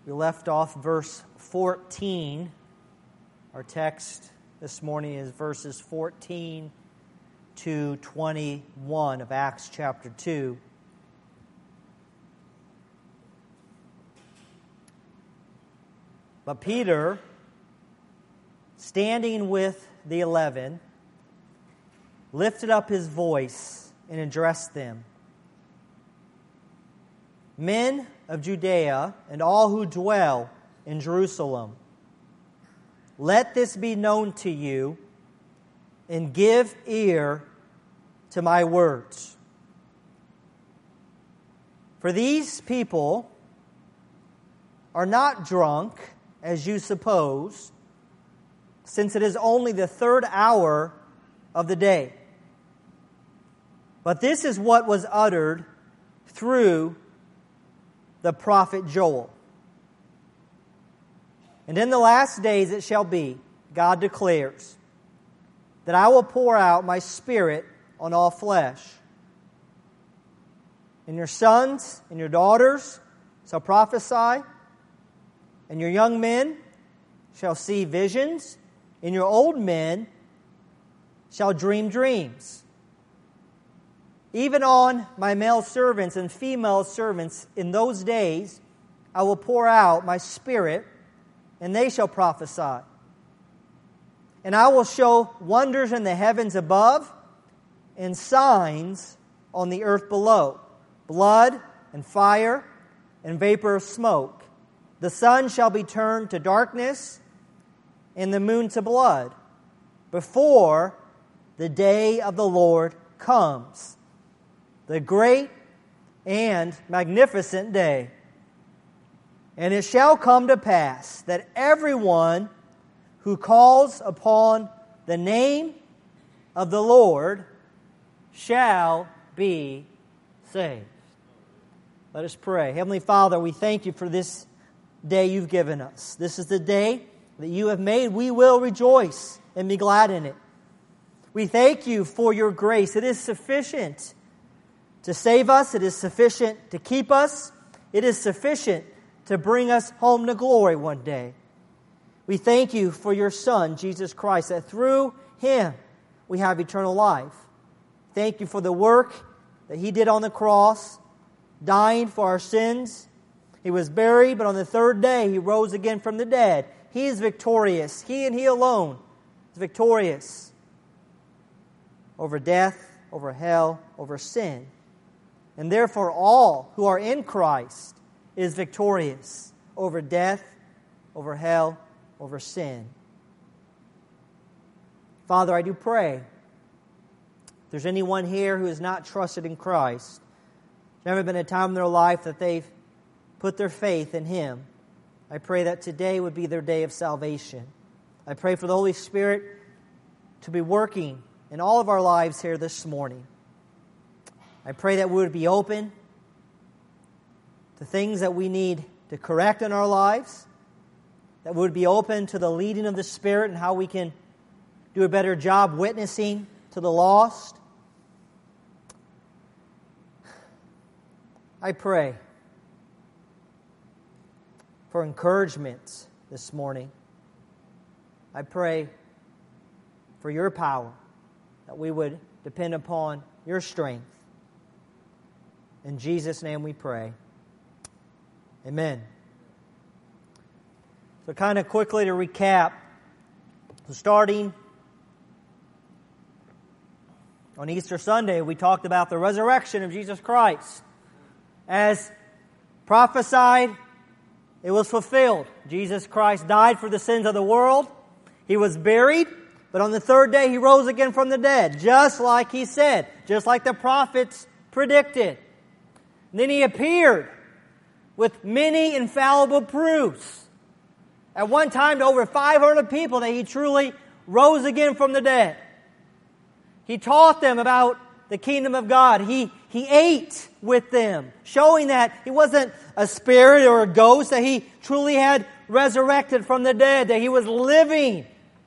We left off verse 14. Our text this morning is verses 14 to 21 of Acts chapter 2. But Peter, standing with the 11, lifted up his voice and addressed them. Men of Judea and all who dwell in Jerusalem, let this be known to you, and give ear to my words. For these people are not drunk, as you suppose, since it is only the third hour of the day. But this is what was uttered through the prophet Joel. And in the last days it shall be, God declares, that I will pour out my Spirit on all flesh. And your sons and your daughters shall prophesy, and your young men shall see visions, and your old men shall dream dreams. Even on my male servants and female servants in those days I will pour out my Spirit, and they shall prophesy. And I will show wonders in the heavens above and signs on the earth below, blood and fire and vapor of smoke. The sun shall be turned to darkness and the moon to blood before the day of the Lord comes, the great and magnificent day. And it shall come to pass that everyone who calls upon the name of the Lord shall be saved. Let us pray. Heavenly Father, we thank you for this day you've given us. This is the day that you have made. We will rejoice and be glad in it. We thank you for your grace. It is sufficient to save us. It is sufficient to keep us. It is sufficient to bring us home to glory one day. We thank you for your Son, Jesus Christ, that through Him we have eternal life. Thank you for the work that He did on the cross, dying for our sins. He was buried, but on the third day He rose again from the dead. He is victorious. He and He alone is victorious over death, over hell, over sin. And therefore all who are in Christ is victorious over death, over hell, over sin. Father, I do pray, if there's anyone here who has not trusted in Christ, there's never been a time in their life that they've put their faith in Him, I pray that today would be their day of salvation. I pray for the Holy Spirit to be working in all of our lives here this morning. I pray that we would be open to things that we need to correct in our lives, that we would be open to the leading of the Spirit and how we can do a better job witnessing to the lost. I pray for encouragement this morning. I pray for your power, that we would depend upon your strength. In Jesus' name we pray. Amen. So kind of quickly to recap, so starting on Easter Sunday, we talked about the resurrection of Jesus Christ. As prophesied, it was fulfilled. Jesus Christ died for the sins of the world. He was buried, but on the third day He rose again from the dead, just like He said, just like the prophets predicted. And then He appeared with many infallible proofs. At one time to over 500 people that He truly rose again from the dead. He taught them about the kingdom of God. He ate with them, showing that He wasn't a spirit or a ghost, that He truly had resurrected from the dead, that He was living.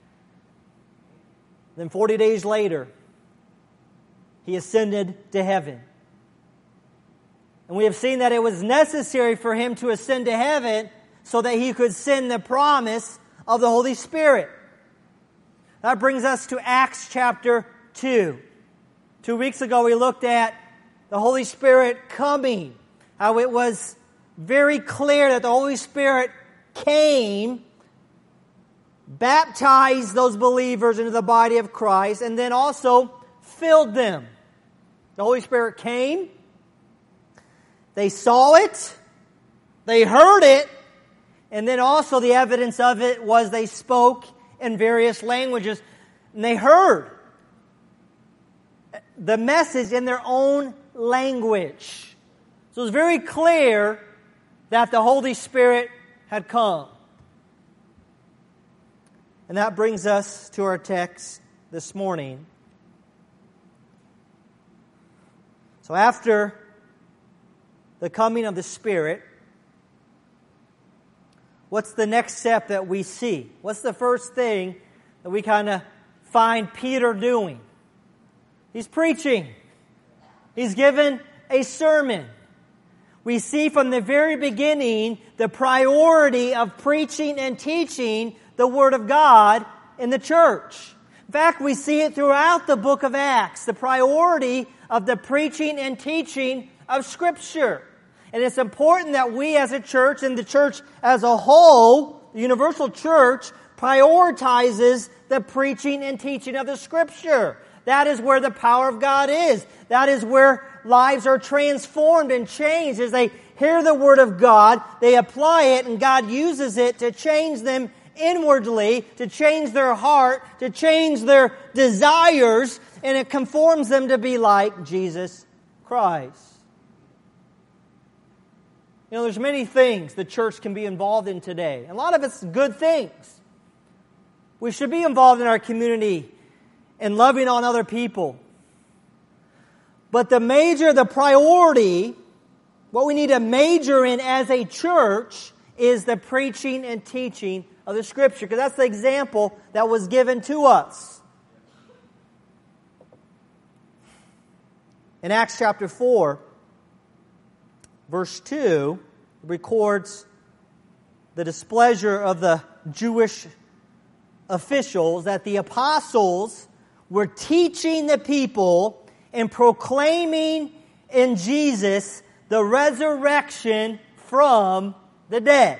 Then 40 days later, He ascended to heaven. And we have seen that it was necessary for Him to ascend to heaven so that He could send the promise of the Holy Spirit. That brings us to Acts chapter 2. 2 weeks ago we looked at the Holy Spirit coming, how it was very clear that the Holy Spirit came, baptized those believers into the body of Christ, and then also filled them. The Holy Spirit came, they saw it, they heard it, and then also the evidence of it was they spoke in various languages, and they heard the message in their own language. So it was very clear that the Holy Spirit had come. And that brings us to our text this morning. So after the coming of the Spirit, what's the next step that we see? What's the first thing that we kind of find Peter doing? He's preaching. He's given a sermon. We see from the very beginning the priority of preaching and teaching the Word of God in the church. In fact, we see it throughout the book of Acts, the priority of the preaching and teaching of Scripture. And it's important that we as a church and the church as a whole, the universal church, prioritizes the preaching and teaching of the Scripture. That is where the power of God is. That is where lives are transformed and changed as they hear the Word of God, they apply it, and God uses it to change them inwardly, to change their heart, to change their desires, and it conforms them to be like Jesus Christ. You know, there's many things the church can be involved in today. A lot of it's good things. We should be involved in our community and loving on other people. But the priority, what we need to major in as a church is the preaching and teaching of the Scripture, because that's the example that was given to us. In Acts chapter 4, verse 2, it records the displeasure of the Jewish officials that the apostles were teaching the people and proclaiming in Jesus the resurrection from the dead.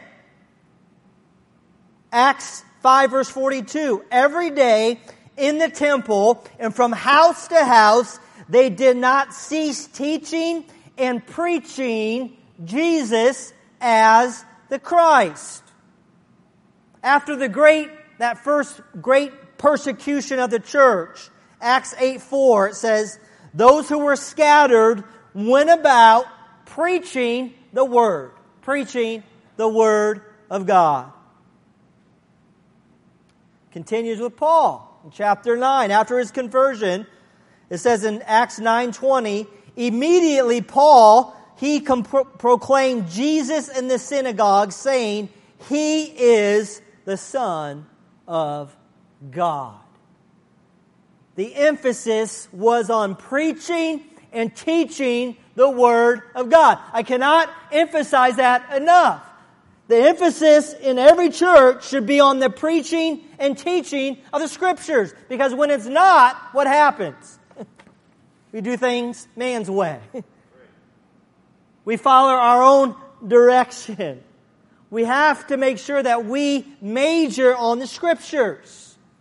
Acts 5 verse 42, every day in the temple and from house to house, they did not cease teaching and preaching Jesus as the Christ. After that first great persecution of the church, Acts 8:4, it says, those who were scattered went about preaching the Word of God. Continues with Paul in chapter 9. After his conversion, it says in Acts 9:20, immediately Paul, he proclaimed Jesus in the synagogue, saying, He is the Son of God. The emphasis was on preaching and teaching the Word of God. I cannot emphasize that enough. The emphasis in every church should be on the preaching and teaching of the Scriptures. Because when it's not, what happens? We do things man's way. We follow our own direction. We have to make sure that we major on the Scriptures.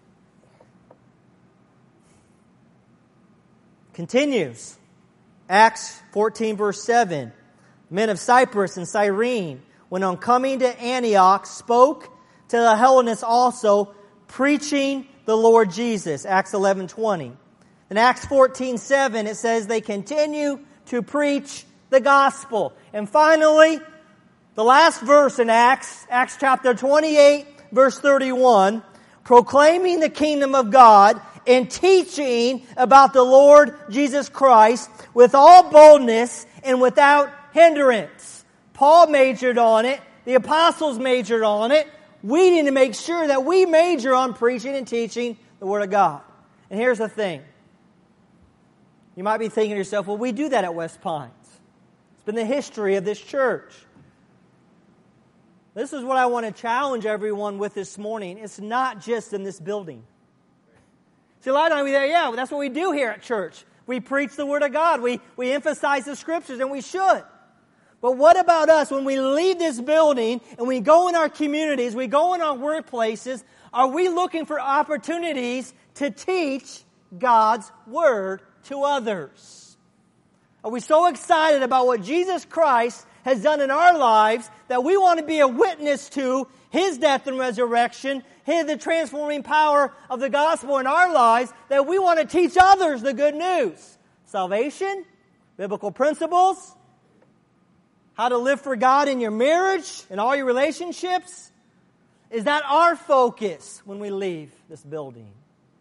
Continues. Acts 14 verse 7. Men of Cyprus and Cyrene, when on coming to Antioch, spoke to the Hellenists also, preaching the Lord Jesus. Acts 11:20. In Acts 14:7, it says they continue to preach the gospel. And finally, the last verse in Acts chapter 28, verse 31, proclaiming the kingdom of God and teaching about the Lord Jesus Christ with all boldness and without hindrance. Paul majored on it. The apostles majored on it. We need to make sure that we major on preaching and teaching the Word of God. And here's the thing. You might be thinking to yourself, well, we do that at West Pines. It's been the history of this church. This is what I want to challenge everyone with this morning. It's not just in this building. See, a lot of times we say, yeah, that's what we do here at church. We preach the Word of God. We emphasize the Scriptures, and we should. But what about us when we leave this building and we go in our communities, we go in our workplaces, are we looking for opportunities to teach God's Word to others? Are we so excited about what Jesus Christ has done in our lives that we want to be a witness to His death and resurrection, the transforming power of the gospel in our lives, that we want to teach others the good news? Salvation, biblical principles, how to live for God in your marriage and all your relationships. Is that our focus when we leave this building?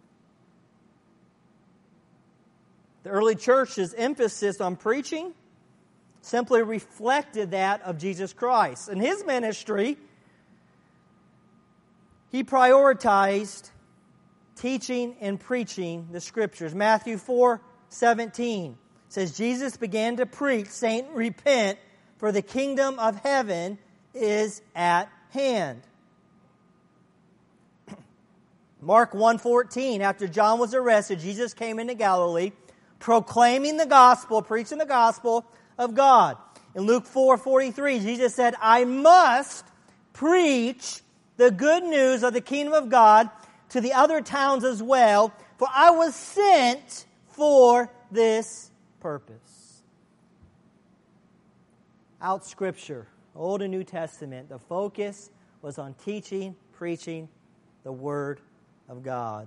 The early church's emphasis on preaching simply reflected that of Jesus Christ. In His ministry, He prioritized teaching and preaching the Scriptures. Matthew 4:17 says, Jesus began to preach, saying, repent, for the kingdom of heaven is at hand. Mark 1:14, after John was arrested, Jesus came into Galilee, proclaiming the gospel, preaching the gospel of God. In Luke 4:43, Jesus said, I must preach the good news of the kingdom of God to the other towns as well, for I was sent for this purpose. Out Scripture, Old and New Testament, the focus was on teaching, preaching the Word of God.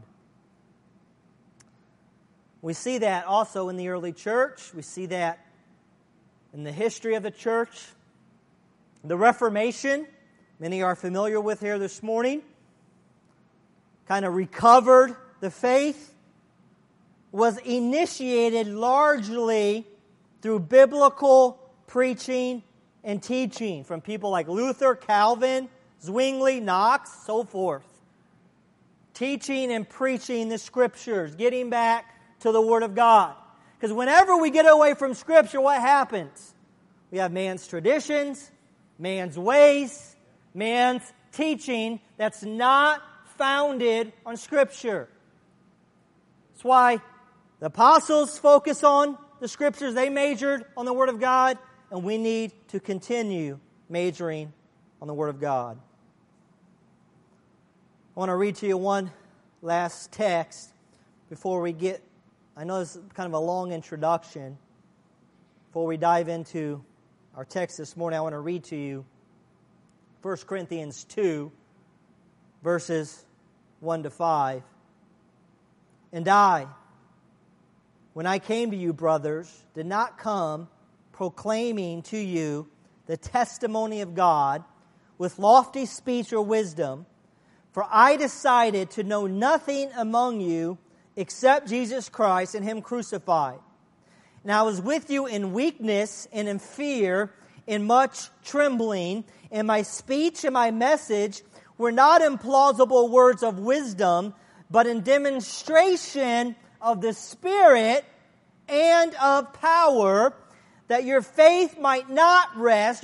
We see that also in the early church. We see that in the history of the church. The Reformation, many are familiar with here this morning, kind of recovered the faith, was initiated largely through biblical preaching and teaching from people like Luther, Calvin, Zwingli, Knox, so forth. Teaching and preaching the Scriptures, getting back to the Word of God. Because whenever we get away from Scripture, what happens? We have man's traditions, man's ways, man's teaching that's not founded on Scripture. That's why the apostles focus on the Scriptures. They majored on the Word of God, and we need to continue majoring on the Word of God. I want to read to you one last text before we get, I know this is kind of a long introduction. Before we dive into our text this morning, I want to read to you 1 Corinthians 2, verses 1 to 5. And I, when I came to you, brothers, did not come proclaiming to you the testimony of God with lofty speech or wisdom, for I decided to know nothing among you except Jesus Christ and Him crucified. And I was with you in weakness and in fear, in much trembling, and my speech and my message were not in plausible words of wisdom, but in demonstration of the Spirit and of power, that your faith might not rest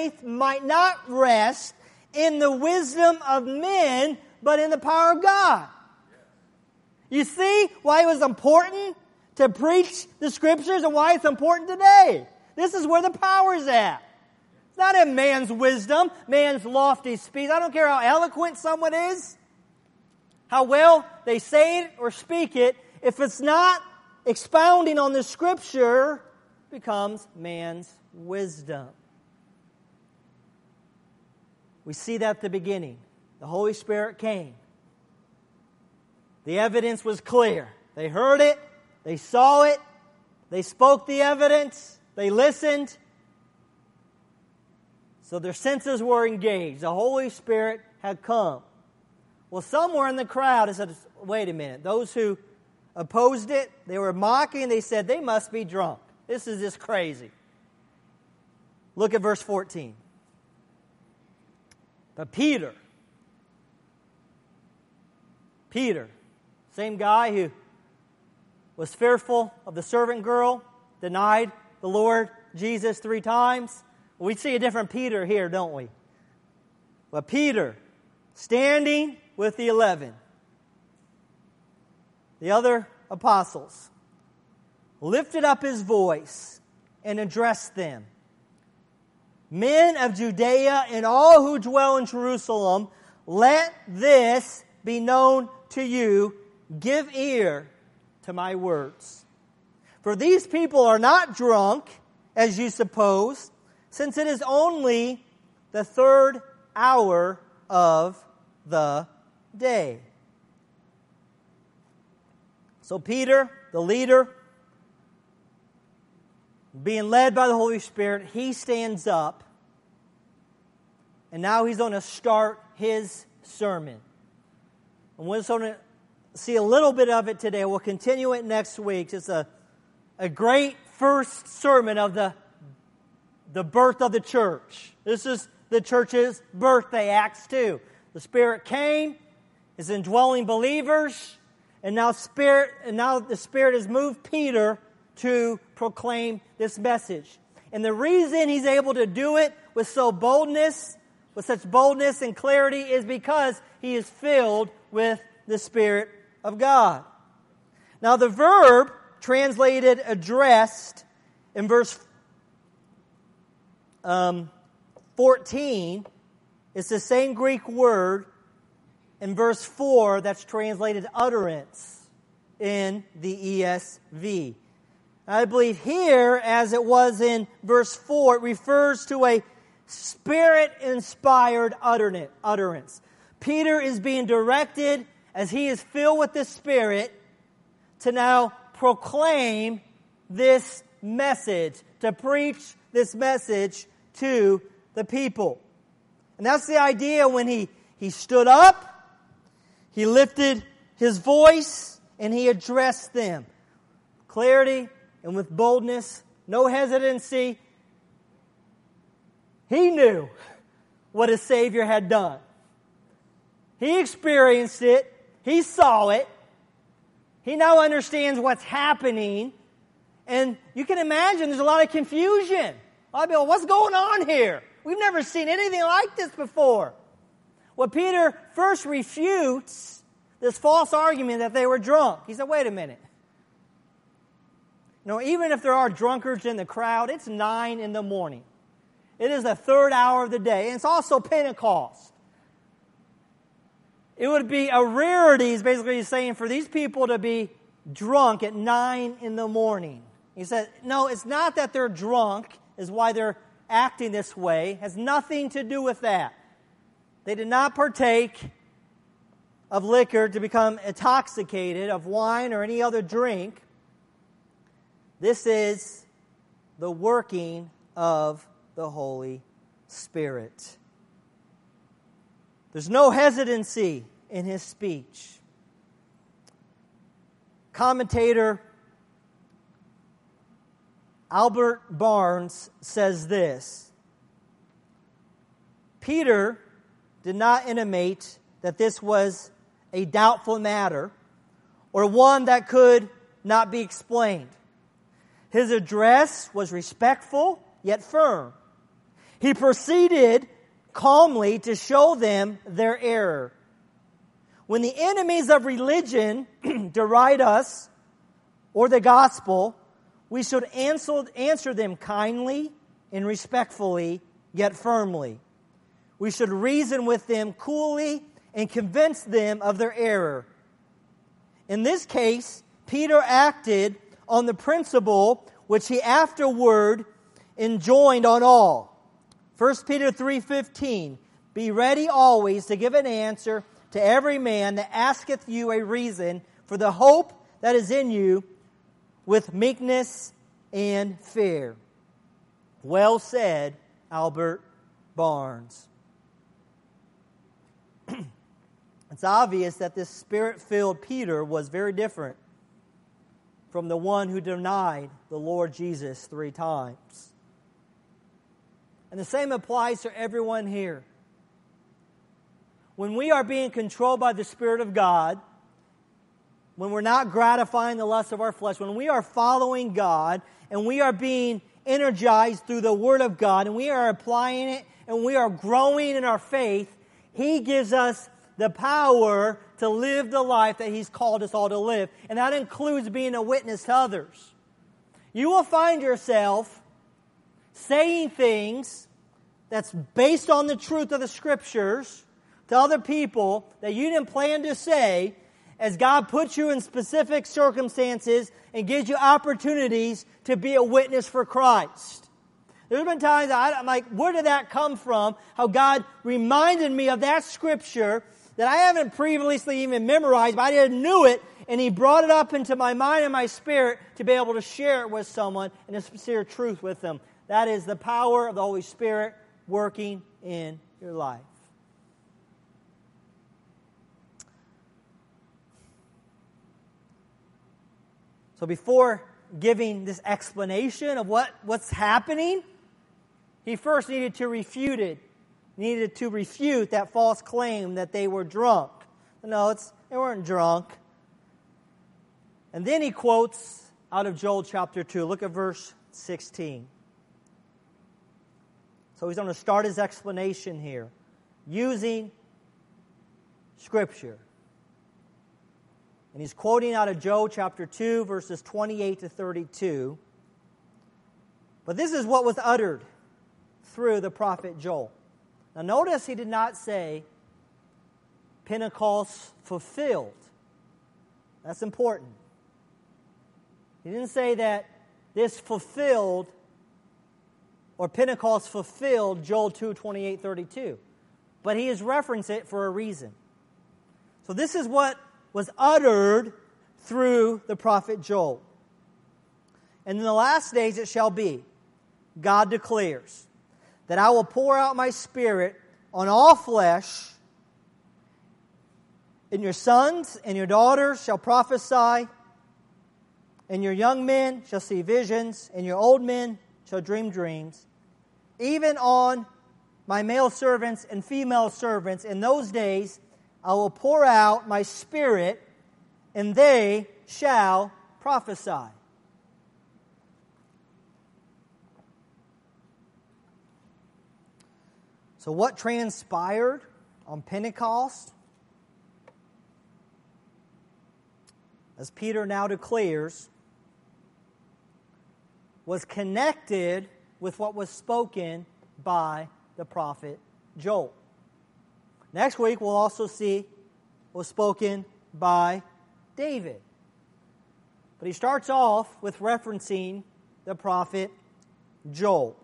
in the wisdom of men, but in the power of God. You see why it was important to preach the Scriptures and why it's important today. This is where the power is at. It's not in man's wisdom, man's lofty speech. I don't care how eloquent someone is, how well they say it or speak it. If it's not expounding on the Scripture, it becomes man's wisdom. We see that at the beginning. The Holy Spirit came. The evidence was clear. They heard it. They saw it. They spoke the evidence. They listened. So their senses were engaged. The Holy Spirit had come. Well, somewhere in the crowd, it said, wait a minute. Those who opposed it, they were mocking. They said, they must be drunk. This is just crazy. Look at verse 14. But Peter, same guy who was fearful of the servant girl, denied the Lord Jesus 3 times. We see a different Peter here, don't we? But Peter, standing with the 11, the other apostles, lifted up his voice and addressed them. Men of Judea and all who dwell in Jerusalem, let this be known to you. Give ear to my words. For these people are not drunk, as you suppose, since it is only the third hour of the day. So Peter, the leader, being led by the Holy Spirit, he stands up, and now he's going to start his sermon. And we're going to see a little bit of it today. We'll continue it next week. It's a great first sermon of the birth of the church. This is the church's birthday, Acts 2. The Spirit came, is indwelling believers, and now the Spirit has moved Peter to proclaim this message. And the reason he's able to do it with such boldness and clarity is because he is filled with the Spirit of God. Now the verb translated addressed in verse 14 is the same Greek word in verse 4 that's translated utterance in the ESV. I believe here, as it was in verse 4, it refers to a Spirit-inspired utterance. Peter is being directed, as he is filled with the Spirit, to now proclaim this message, to preach this message to the people. And that's the idea when he stood up, he lifted his voice, and he addressed them. Clarity and with boldness, no hesitancy. He knew what his Savior had done. He experienced it. He saw it. He now understands what's happening. And you can imagine there's a lot of confusion. A lot of people, what's going on here? We've never seen anything like this before. Well, Peter first refutes this false argument that they were drunk. He said, wait a minute. No, even if there are drunkards in the crowd, it's 9 a.m. It is the third hour of the day, and it's also Pentecost. It would be a rarity, is basically saying, for these people to be drunk at 9 a.m. He said, no, it's not that they're drunk, is why they're acting this way. It has nothing to do with that. They did not partake of liquor to become intoxicated, of wine or any other drink. This is the working of the Holy Spirit. There's no hesitancy in his speech. Commentator Albert Barnes says this: Peter did not intimate that this was a doubtful matter or one that could not be explained. His address was respectful yet firm. He proceeded calmly to show them their error. When the enemies of religion deride us or the gospel, we should answer them kindly and respectfully, yet firmly. We should reason with them coolly and convince them of their error. In this case, Peter acted on the principle which he afterward enjoined on all. 1 Peter 3:15, be ready always to give an answer to every man that asketh you a reason for the hope that is in you with meekness and fear. Well said, Albert Barnes. It's obvious that this Spirit-filled Peter was very different from the one who denied the Lord Jesus 3 times. And the same applies to everyone here. When we are being controlled by the Spirit of God, when we're not gratifying the lust of our flesh, when we are following God and we are being energized through the Word of God and we are applying it and we are growing in our faith, He gives us the power to live the life that He's called us all to live. And that includes being a witness to others. You will find yourself saying things that's based on the truth of the Scriptures to other people that you didn't plan to say, as God puts you in specific circumstances and gives you opportunities to be a witness for Christ. There's been times I'm like, where did that come from? How God reminded me of that Scripture that I haven't previously even memorized, but I didn't knew it, and He brought it up into my mind and my spirit to be able to share it with someone and to sincere truth with them. That is the power of the Holy Spirit working in your life. So before giving this explanation of what's happening, he first needed to refute that false claim that they were drunk. No, they weren't drunk. And then he quotes out of Joel chapter 2. Look at verse 16. So he's going to start his explanation here using Scripture. And he's quoting out of Joel chapter 2, verses 28 to 32. But this is what was uttered through the prophet Joel. Now notice he did not say Pentecost fulfilled. That's important. He didn't say that this fulfilled or Pentecost fulfilled Joel 2, 28, 32. But he has referenced it for a reason. So this is what was uttered through the prophet Joel. And in the last days it shall be, God declares, that I will pour out my Spirit on all flesh, and your sons and your daughters shall prophesy, and your young men shall see visions, and your old men shall dream dreams. Even on my male servants and female servants in those days I will pour out my Spirit, and they shall prophesy. So what transpired on Pentecost, as Peter now declares, was connected with what was spoken by the prophet Joel. Next week, we'll also see what was spoken by David. But he starts off with referencing the prophet Joel.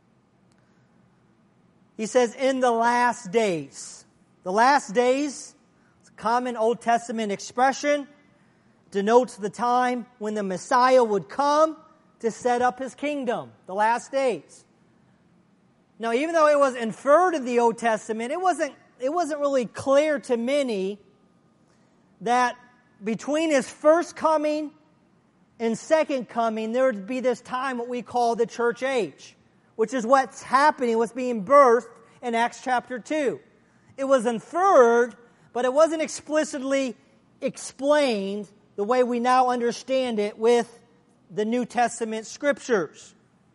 He says, in the last days. The last days, it's a common Old Testament expression, denotes the time when the Messiah would come to set up His kingdom. The last days. Now, even though it was inferred in the Old Testament, it wasn't really clear to many that between His first coming and second coming, there would be this time what we call the church age, which is what's happening, what's being birthed in Acts chapter 2. It was inferred, but it wasn't explicitly explained the way we now understand it with the New Testament Scriptures.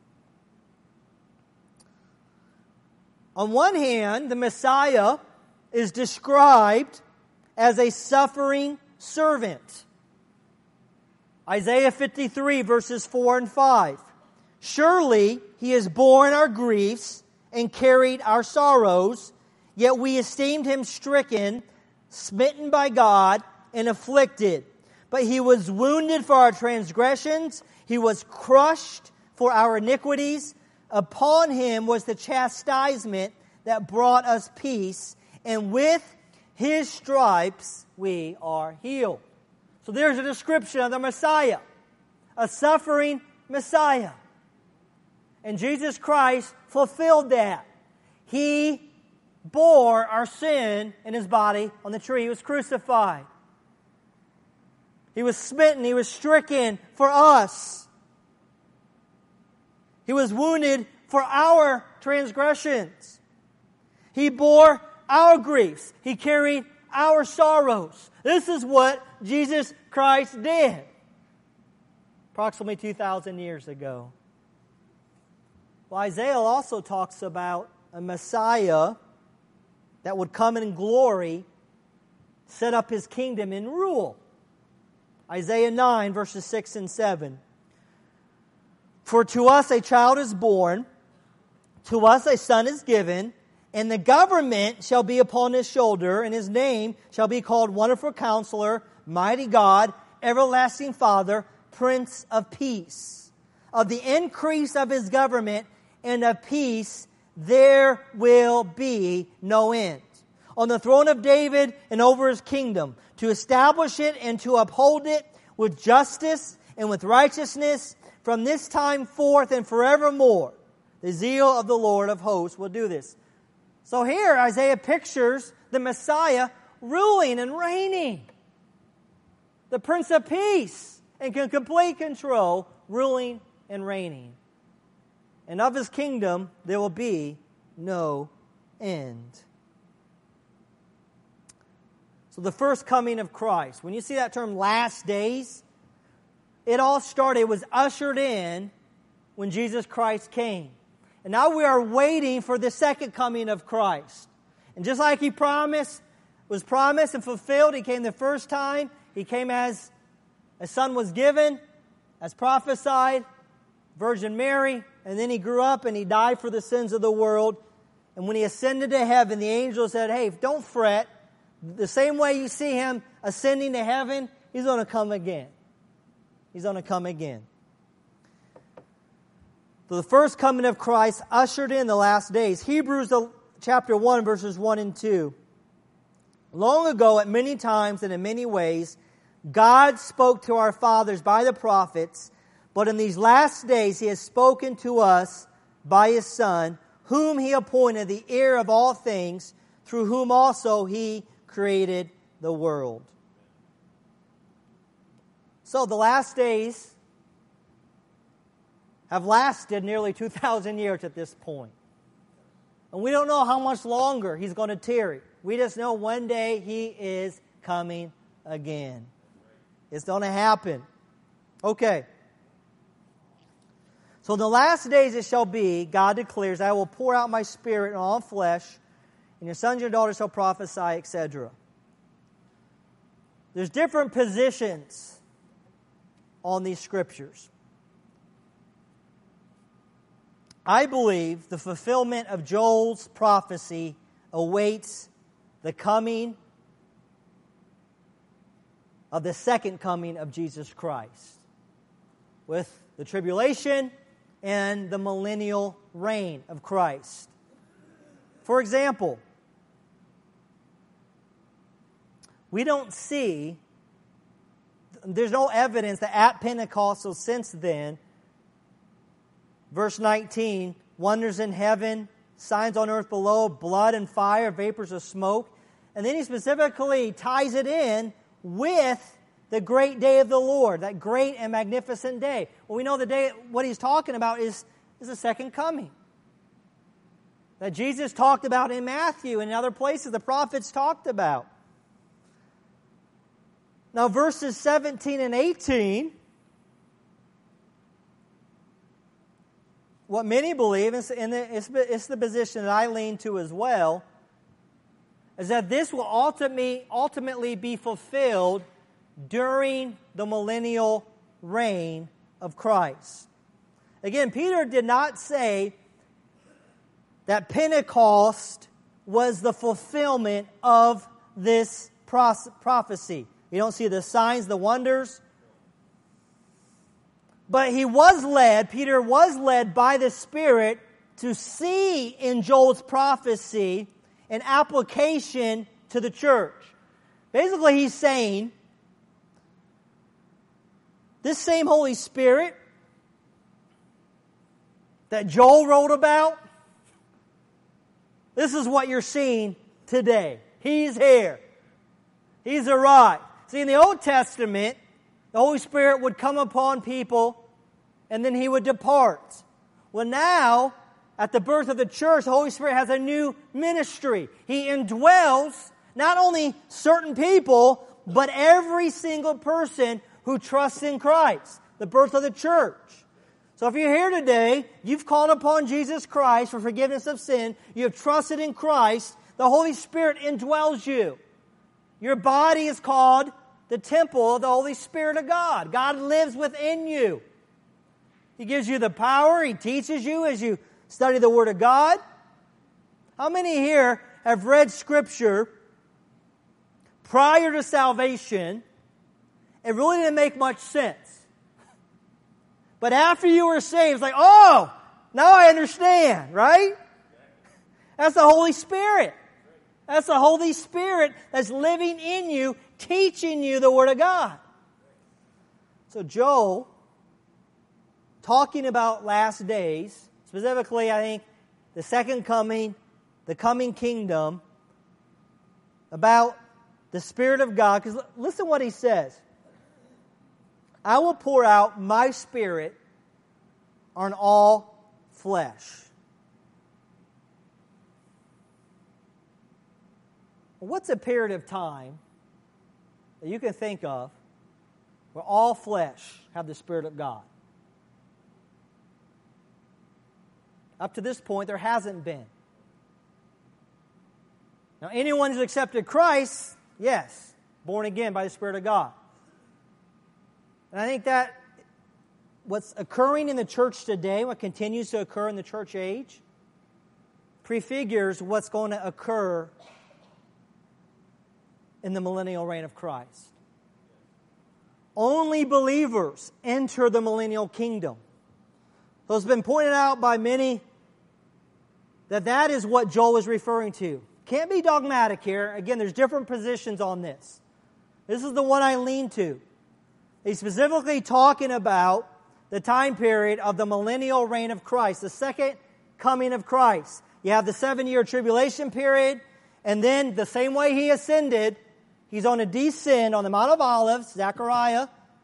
On one hand, the Messiah is described as a suffering servant. Isaiah 53 verses 4 and 5. Surely He has borne our griefs and carried our sorrows, yet we esteemed Him stricken, smitten by God, and afflicted. But He was wounded for our transgressions, He was crushed for our iniquities. Upon Him was the chastisement that brought us peace, and with His stripes we are healed. So there's a description of the Messiah, a suffering Messiah. And Jesus Christ fulfilled that. He bore our sin in His body on the tree. He was crucified. He was smitten. He was stricken for us. He was wounded for our transgressions. He bore our griefs. He carried our sorrows. This is what Jesus Christ did approximately 2,000 years ago. Well, Isaiah also talks about a Messiah that would come in glory, set up His kingdom and rule. Isaiah 9, verses 6 and 7. For to us a child is born, to us a son is given, and the government shall be upon His shoulder, and His name shall be called Wonderful Counselor, Mighty God, Everlasting Father, Prince of Peace. Of the increase of His government and of peace there will be no end. On the throne of David and over His kingdom, to establish it and to uphold it with justice and with righteousness from this time forth and forevermore. The zeal of the Lord of hosts will do this. So here Isaiah pictures the Messiah ruling and reigning. The Prince of Peace and complete control, ruling and reigning. And of His kingdom there will be no end. So the first coming of Christ. When you see that term last days, it all started, it was ushered in when Jesus Christ came. And now we are waiting for the second coming of Christ. And just like He was promised and fulfilled, He came the first time. He came as a son was given, as prophesied, Virgin Mary, and then He grew up and He died for the sins of the world. And when He ascended to heaven, the angel said, hey, don't fret. The same way you see Him ascending to heaven, He's going to come again. He's going to come again. So the first coming of Christ ushered in the last days. Hebrews chapter 1, verses 1 and 2. Long ago, at many times and in many ways, God spoke to our fathers by the prophets, but in these last days He has spoken to us by His Son, whom He appointed the heir of all things, through whom also He created the world. So the last days have lasted nearly 2,000 years at this point. And we don't know how much longer He's going to tarry. We just know one day He is coming again. It's going to happen. Okay. So in the last days it shall be, God declares, I will pour out My Spirit on all flesh, and your sons and your daughters shall prophesy, etc. There's different positions on these scriptures. I believe the fulfillment of Joel's prophecy awaits the coming of the second coming of Jesus Christ, with the tribulation and the millennial reign of Christ. For example, we don't see, there's no evidence that at Pentecost, so since then, verse 19, wonders in heaven, signs on earth below, blood and fire, vapors of smoke. And then he specifically ties it in with the great day of the Lord, that great and magnificent day. Well, we know the day, what he's talking about is the second coming. That Jesus talked about in Matthew and in other places the prophets talked about. Now verses 17 and 18, what many believe, and it's the position that I lean to as well, is that this will ultimately be fulfilled during the millennial reign of Christ. Again, Peter did not say that Pentecost was the fulfillment of this prophecy. You don't see the signs, the wonders. But Peter was led by the Spirit to see in Joel's prophecy an application to the church. Basically, he's saying, this same Holy Spirit that Joel wrote about, this is what you're seeing today. He's here. He's arrived. See, in the Old Testament, the Holy Spirit would come upon people and then He would depart. Well, now, at the birth of the church, the Holy Spirit has a new ministry. He indwells not only certain people, but every single person who trusts in Christ. The birth of the church. So if you're here today, you've called upon Jesus Christ for forgiveness of sin, you have trusted in Christ, The Holy Spirit indwells you. Your body is called the temple of the Holy Spirit of God. God lives within you. He gives you the power. He teaches you as you study the Word of God. How many here have read Scripture prior to salvation? It really didn't make much sense. But after you were saved, it's like, oh, now I understand, right? That's the Holy Spirit. That's the Holy Spirit that's living in you, teaching you the Word of God. So Joel, talking about last days, specifically I think the second coming, the coming kingdom, about the Spirit of God, because listen what he says. I will pour out my Spirit on all flesh. What's a period of time that you can think of where all flesh have the Spirit of God? Up to this point, there hasn't been. Now, anyone who's accepted Christ, yes, born again by the Spirit of God. And I think that what's occurring in the church today, what continues to occur in the church age, prefigures what's going to occur in the millennial reign of Christ. Only believers enter the millennial kingdom. So it's been pointed out by many that is what Joel is referring to. Can't be dogmatic here. Again, there's different positions on this. This is the one I lean to. He's specifically talking about the time period of the millennial reign of Christ, the second coming of Christ. You have the 7-year tribulation period, and then the same way he ascended, he's on a descent on the Mount of Olives, Zechariah.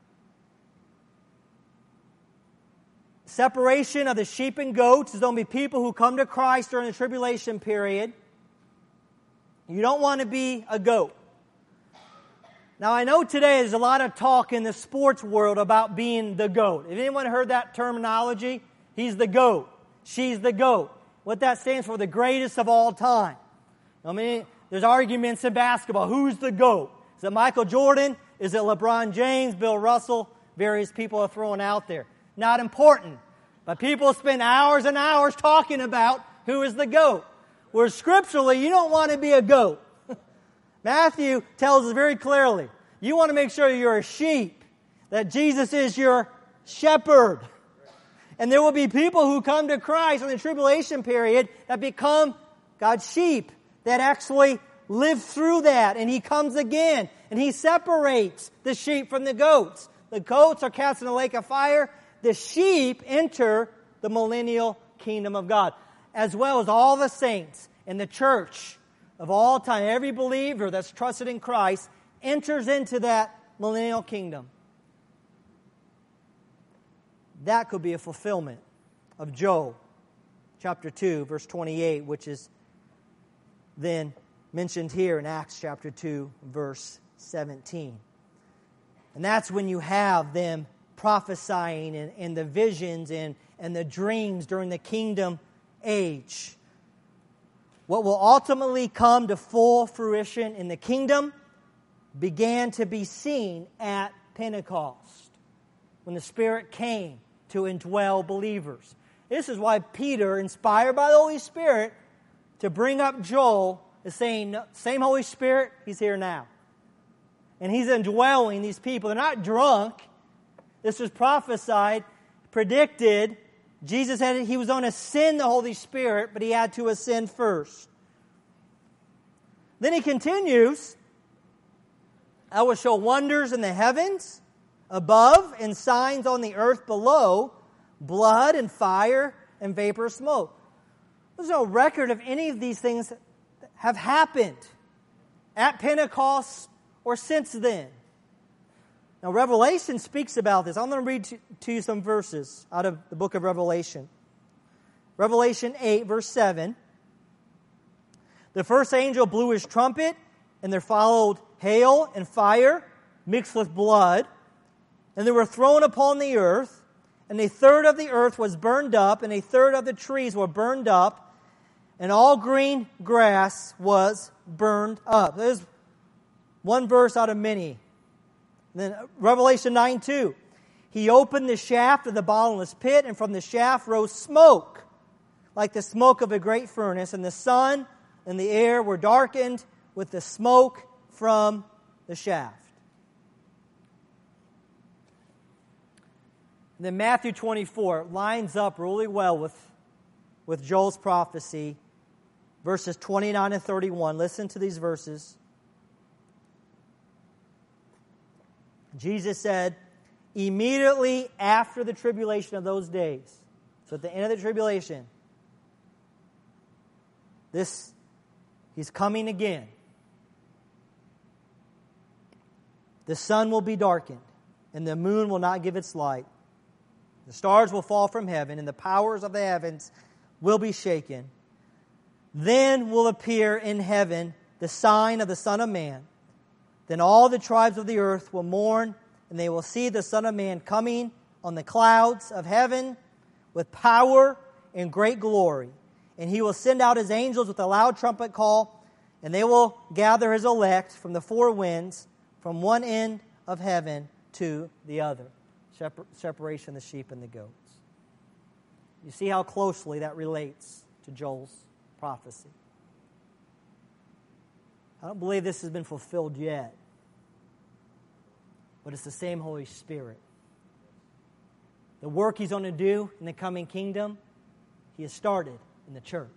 Separation of the sheep and goats. There's going to be people who come to Christ during the tribulation period. You don't want to be a goat. Now, I know today there's a lot of talk in the sports world about being the GOAT. Have anyone heard that terminology? He's the GOAT. She's the GOAT. What that stands for, the greatest of all time. I mean, there's arguments in basketball. Who's the GOAT? Is it Michael Jordan? Is it LeBron James, Bill Russell? Various people are throwing out there. Not important. But people spend hours and hours talking about who is the GOAT. Where scripturally, you don't want to be a GOAT. Matthew tells us very clearly, you want to make sure you're a sheep, that Jesus is your shepherd. And there will be people who come to Christ in the tribulation period that become God's sheep, that actually live through that. And He comes again, and He separates the sheep from the goats. The goats are cast in the lake of fire. The sheep enter the millennial kingdom of God, as well as all the saints in the church of all time. Every believer that's trusted in Christ enters into that millennial kingdom. That could be a fulfillment of Joel chapter 2, verse 28, which is then mentioned here in Acts chapter 2, verse 17. And that's when you have them prophesying and the visions and the dreams during the kingdom age. What will ultimately come to full fruition in the kingdom began to be seen at Pentecost, when the Spirit came to indwell believers. This is why Peter, inspired by the Holy Spirit, to bring up Joel, is saying, same Holy Spirit, He's here now. And He's indwelling these people. They're not drunk. This was prophesied, predicted. Jesus said He was going to send the Holy Spirit, but He had to ascend first. Then He continues, I will show wonders in the heavens above and signs on the earth below, blood and fire and vapor of smoke. There's no record of any of these things that have happened at Pentecost or since then. Now, Revelation speaks about this. I'm going to read to you some verses out of the book of Revelation. Revelation 8, verse 7. The first angel blew his trumpet, and there followed hail and fire mixed with blood, and they were thrown upon the earth, and a third of the earth was burned up, and a third of the trees were burned up and all green grass was burned up. There's one verse out of many. And then Revelation 9:2. He opened the shaft of the bottomless pit, and from the shaft rose smoke, like the smoke of a great furnace, and the sun and the air were darkened with the smoke from the shaft. And then Matthew 24 lines up really well with Joel's prophecy, verses 29 and 31. Listen to these verses. Jesus said, immediately after the tribulation of those days, so at the end of the tribulation, He's coming again. The sun will be darkened, and the moon will not give its light. The stars will fall from heaven, and the powers of the heavens will be shaken. Then will appear in heaven the sign of the Son of Man. Then all the tribes of the earth will mourn, and they will see the Son of Man coming on the clouds of heaven with power and great glory. And He will send out His angels with a loud trumpet call, and they will gather His elect from the four winds, from one end of heaven to the other. Separation of the sheep and the goats. You see how closely that relates to Joel's prophecy. I don't believe this has been fulfilled yet, but it's the same Holy Spirit. The work He's going to do in the coming kingdom, He has started in the church.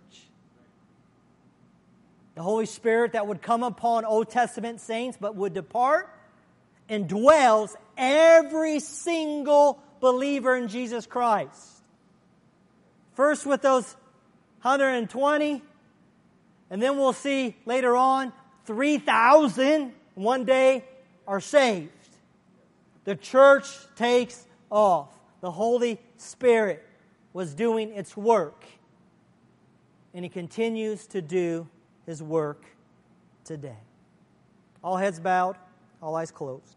The Holy Spirit that would come upon Old Testament saints but would depart and dwells every single believer in Jesus Christ. First with those 120, and then we'll see later on 3,000 one day are saved. The church takes off. The Holy Spirit was doing its work, and He continues to do His work today. All heads bowed, all eyes closed.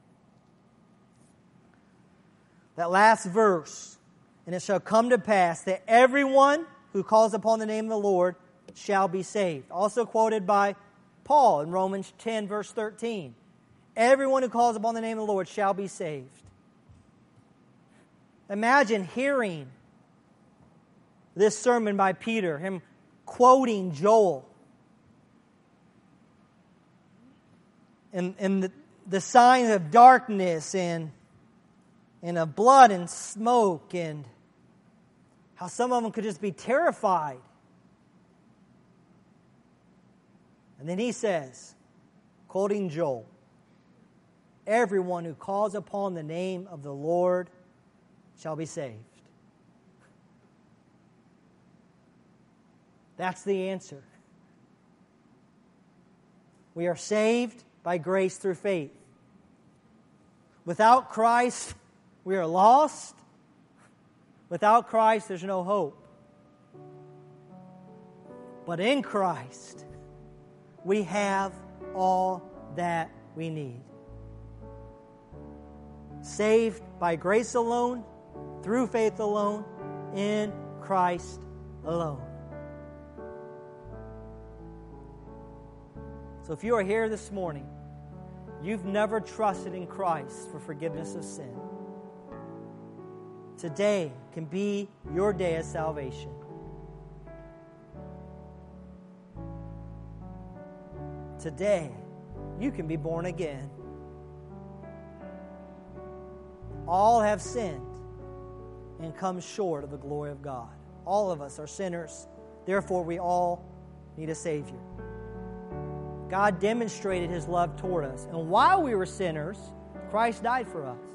That last verse, and it shall come to pass that everyone who calls upon the name of the Lord shall be saved. Also quoted by Paul in Romans 10, verse 13. Everyone who calls upon the name of the Lord shall be saved. Imagine hearing this sermon by Peter, him quoting Joel. And the signs of darkness and of blood and smoke, and how some of them could just be terrified. And then he says, quoting Joel, everyone who calls upon the name of the Lord shall be saved. That's the answer. We are saved by grace through faith. Without Christ, we are lost. Without Christ, there's no hope. But in Christ, we have all that we need. Saved by grace alone, through faith alone, in Christ alone. So if you are here this morning, you've never trusted in Christ for forgiveness of sin, today can be your day of salvation. Today, you can be born again. All have sinned and come short of the glory of God. All of us are sinners. Therefore, we all need a Savior. God demonstrated His love toward us. And while we were sinners, Christ died for us.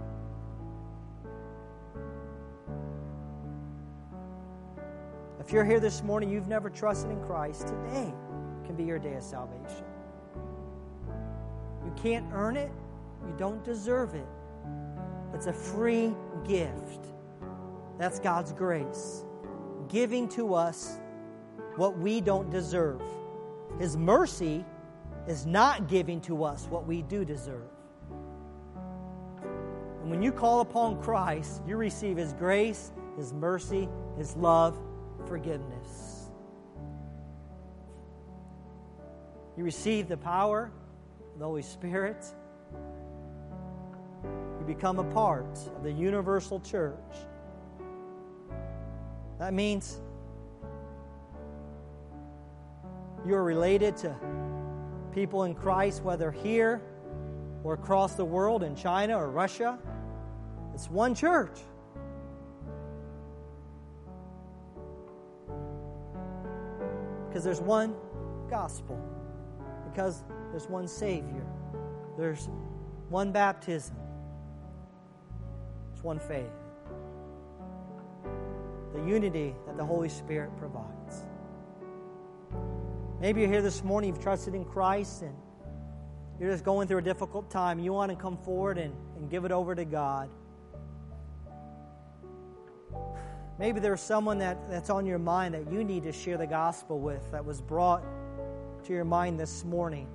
If you're here this morning, you've never trusted in Christ, today can be your day of salvation. You can't earn it. You don't deserve it. It's a free gift. That's God's grace, giving to us what we don't deserve. His mercy is not giving to us what we do deserve. And when you call upon Christ, you receive His grace, His mercy, His love, forgiveness. receive the power of the Holy Spirit. You become a part of the universal church. That means you're related to people in Christ, whether here or across the world, in China or Russia. It's one church. Because there's one gospel. Because there's one Savior. There's one baptism. There's one faith. The unity that the Holy Spirit provides. Maybe you're here this morning, you've trusted in Christ, and you're just going through a difficult time. You want to come forward and give it over to God. Maybe there's someone that's on your mind that you need to share the gospel with, that was brought to your mind this morning.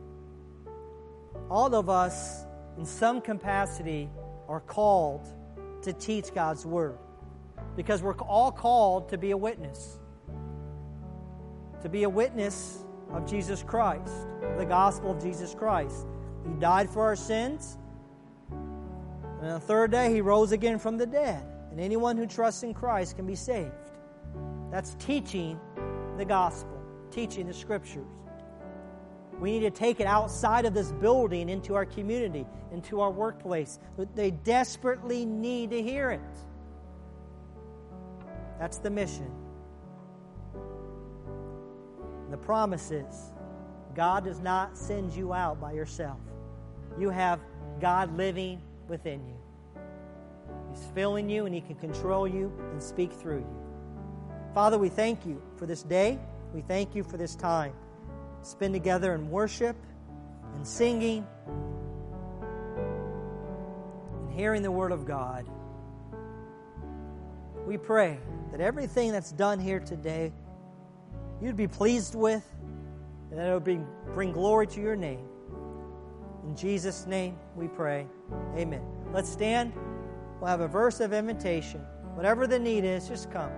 All of us, in some capacity, are called to teach God's Word. Because we're all called to be a witness. To be a witness of Jesus Christ, of the gospel of Jesus Christ. He died for our sins. And on the third day, He rose again from the dead. And anyone who trusts in Christ can be saved. That's teaching the gospel, teaching the Scriptures. We need to take it outside of this building, into our community, into our workplace. They desperately need to hear it. That's the mission. And the promise is, God does not send you out by yourself. You have God living within you. He's filling you, and He can control you and speak through you. Father, we thank You for this day. We thank You for this time. Spend together in worship and singing and hearing the Word of God. We pray that everything that's done here today, You'd be pleased with, and that it would bring glory to Your name. In Jesus' name we pray. Amen. Let's stand. We'll have a verse of invitation. Whatever the need is, just come.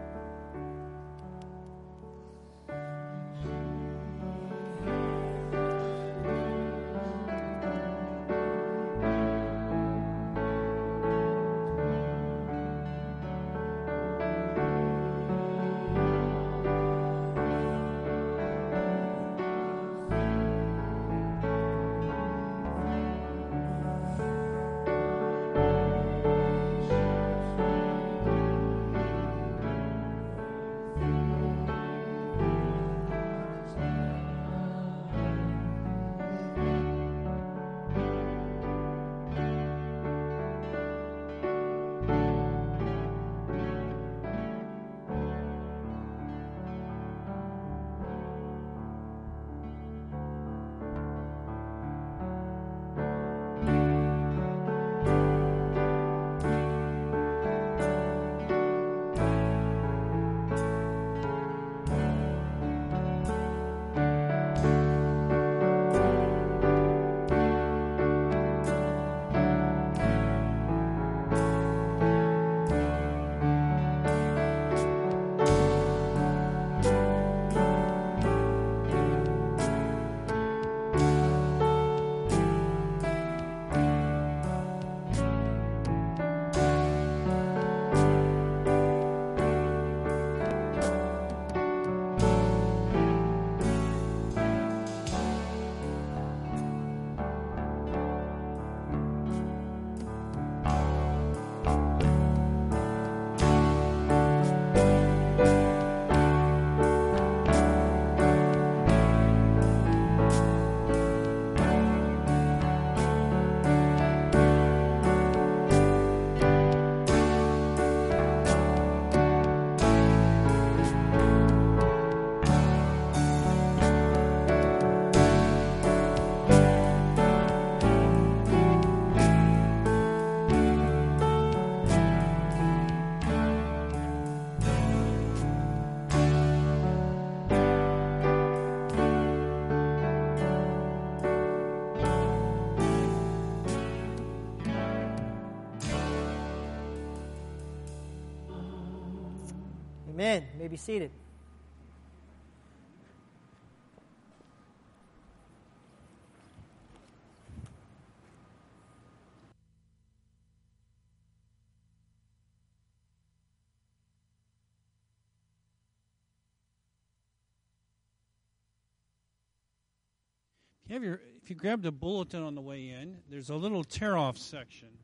Amen. You may be seated. If you grabbed a bulletin on the way in, there's a little tear-off section.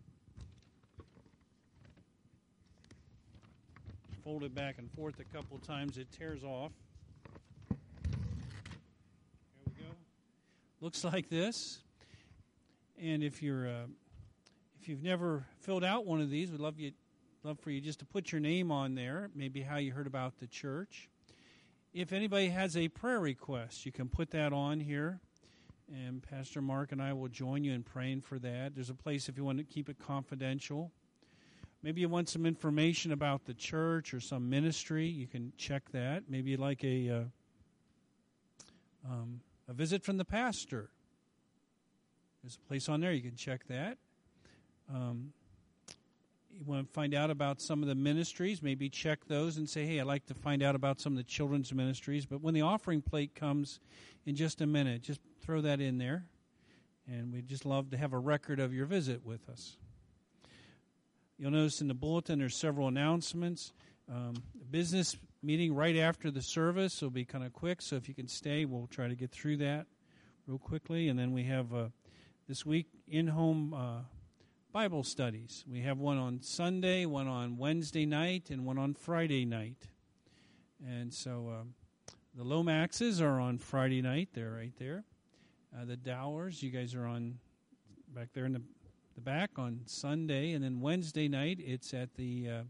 Fold it back and forth a couple times, it tears off. There we go. Looks like this. And if you've never filled out one of these, we'd love for you just to put your name on there, maybe how you heard about the church. If anybody has a prayer request, you can put that on here, and Pastor Mark and I will join you in praying for that. There's a place if you want to keep it confidential. Maybe you want some information about the church or some ministry, you can check that. Maybe you'd like a visit from the pastor. There's a place on there, you can check that. You want to find out about some of the ministries, maybe check those and say, hey, I'd like to find out about some of the children's ministries. But when the offering plate comes in just a minute, just throw that in there. And we'd just love to have a record of your visit with us. You'll notice in the bulletin there's several announcements. A business meeting right after the service will be kind of quick, so if you can stay, we'll try to get through that real quickly. And then we have this week in-home Bible studies. We have one on Sunday, one on Wednesday night, and one on Friday night. And so the Lomaxes are on Friday night. They're right there. The Dowers, you guys are on back there in the back on Sunday. And then Wednesday night, it's at the...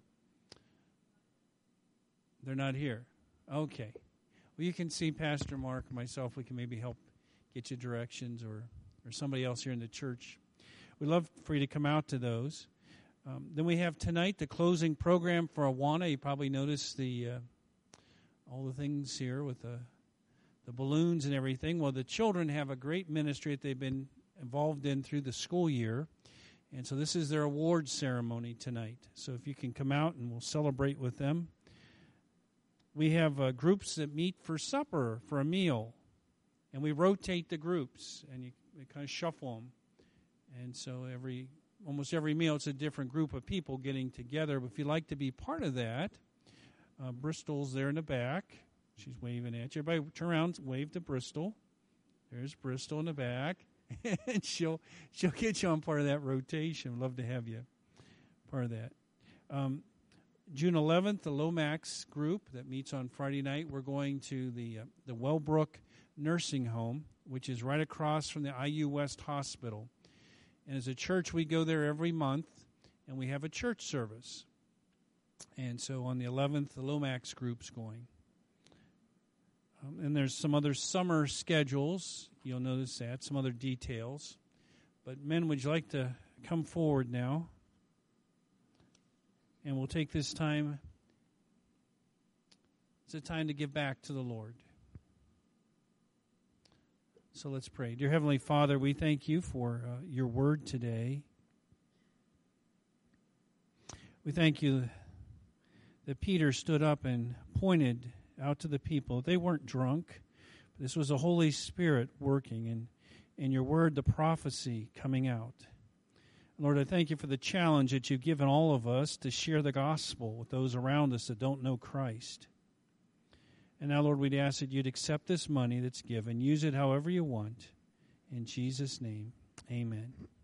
they're not here. Okay. Well, you can see Pastor Mark and myself. We can maybe help get you directions or somebody else here in the church. We'd love for you to come out to those. Then we have tonight the closing program for Awana. You probably noticed all the things here with the balloons and everything. Well, the children have a great ministry that they've been involved in through the school year. And so this is their awards ceremony tonight. So if you can come out and we'll celebrate with them. We have groups that meet for supper, for a meal. And we rotate the groups and we kind of shuffle them. And so almost every meal, it's a different group of people getting together. But if you'd like to be part of that, Bristol's there in the back. She's waving at you. Everybody turn around, wave to Bristol. There's Bristol in the back. And she'll get you on part of that rotation. We'd love to have you part of that. June 11th, the Lomax group that meets on Friday night. We're going to the Wellbrook Nursing Home, which is right across from the IU West Hospital. And as a church, we go there every month, and we have a church service. And so on the 11th, the Lomax group's going. And there's some other summer schedules. You'll notice that, some other details. But men, would you like to come forward now? And we'll take this time. It's a time to give back to the Lord. So let's pray. Dear Heavenly Father, we thank you for your word today. We thank you that Peter stood up and pointed out to the people. They weren't drunk. But this was the Holy Spirit working, and in your word, the prophecy coming out. Lord, I thank you for the challenge that you've given all of us to share the gospel with those around us that don't know Christ. And now, Lord, we'd ask that you'd accept this money that's given. Use it however you want. In Jesus' name, amen.